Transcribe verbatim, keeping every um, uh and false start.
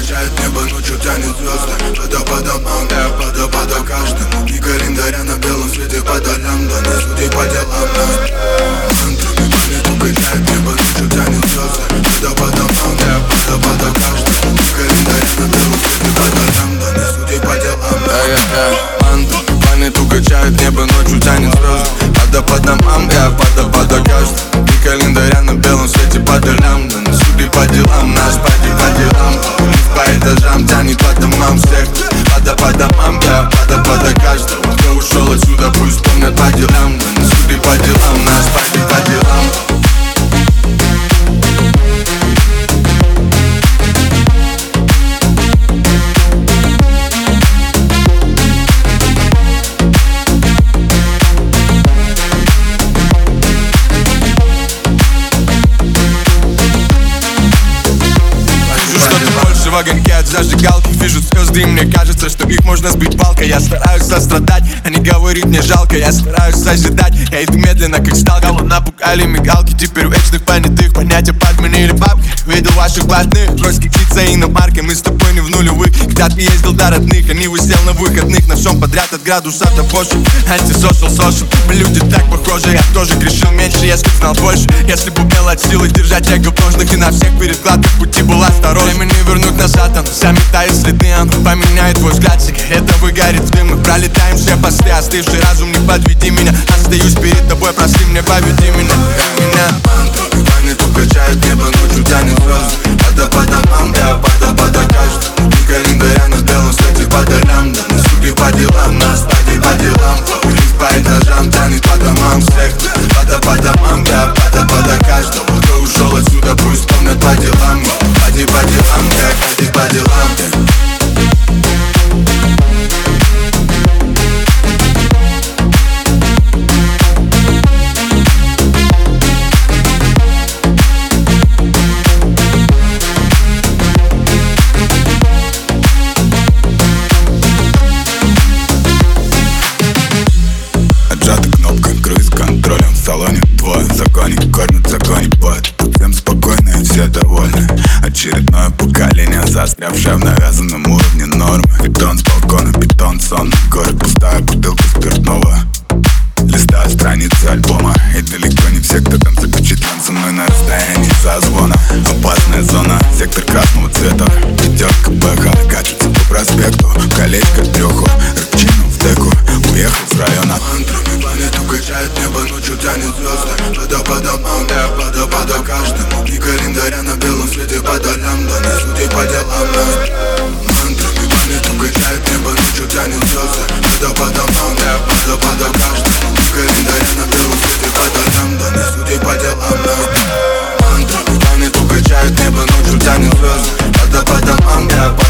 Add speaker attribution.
Speaker 1: качает небо, ночью тянет звезды. Вода по домам, я водопада каждому. И календаря на белом свете по долям. Да не суди по делам нас. Мантрами планету качает небо, ночью тянет звезды. Вода по домам, я водопада каждому. И календаря на белом свете по долям. Да не суди по делам нас. Мантрами планету качает небо, ночью тянет звезды. Вода по домам, я водопада каждому. И календаря на белом свете по долям. Да не суди по делам нас, пойди по делам. Лифт по этажам тянет по домам всех. Вода по домам, я водопада каждого. Кто ушел отсюда, пусть помнят по делам. Да не суди по делам нас, пойди по делам. В огоньке от зажигалки вижу звезды, и мне кажется, что их можно сбить палкой. Я стараюсь сострадать, а не говорить мне жалко. Я стараюсь созидать, я иду медленно, как сталкер. Напугали мигалки, теперь у вечных понятых понятия подменили бабки. Видел ваших блатных, брось кичиться иномаркой. Мы с тобой не в нулевых, когда ты ездил до родных. Они высел на выходных, на всем подряд от градуса до больше. Антисошал, сошел, мы люди так похожи. Я тоже грешил меньше, если б знал больше. Если бы умел от силы держать эго в ножных. И на всех перекладках пути был осторожен. Время не вернуть назад, оно заметает следы. Оно поменяет твой взгляд, сигарета выгорит в дым. Мы пролетаем все посты, остывший разум, не подведи меня. Остаюсь перед тобой, прости мне, поведи меня. Меня мантрами планету качает небо, ночью тянет звезды. Вода по домам, я водопада каждому. И календаря на белом свете по долям. Да не суди по делам нас, пойди по делам. Лифт по этажам тянет по домам всех. Вода по домам, я водопада каждого. Кто ушел отсюда, пусть помнят по делам. Пойди по делам, я пойди по делам. Отжата кнопка, круиз-контролем в салоне. Твой законник кормит законник под. Всем спокойно и все довольны. Очередное поколение, застрявшее в навязанном уровне нормы. Бетон с балкона, бетон сонный. Город пустая бутылка спиртного. Листаю страницы альбома. И далеко не все, кто там запечатлен со мной на расстоянии созвона. Опасная зона, сектор красного цвета. Пятерка БХ катится по проспекту. Колечко треху, рыбчину в деку. Уехал с района. Мантрами планету качает небо, ночью тянет звезды. Вода по домам, я водопада каждому. И календаря на белом свете по долям. Да не суди по делам нас. Мантрами планету качает небо, ночью тянет звезды. Вода по домам, я водопада каждому. И календаря на белом свете по долям. Да не суди по делам нас. Мантрами планету качает небо, ночью тянет звезды. Вода по домам, я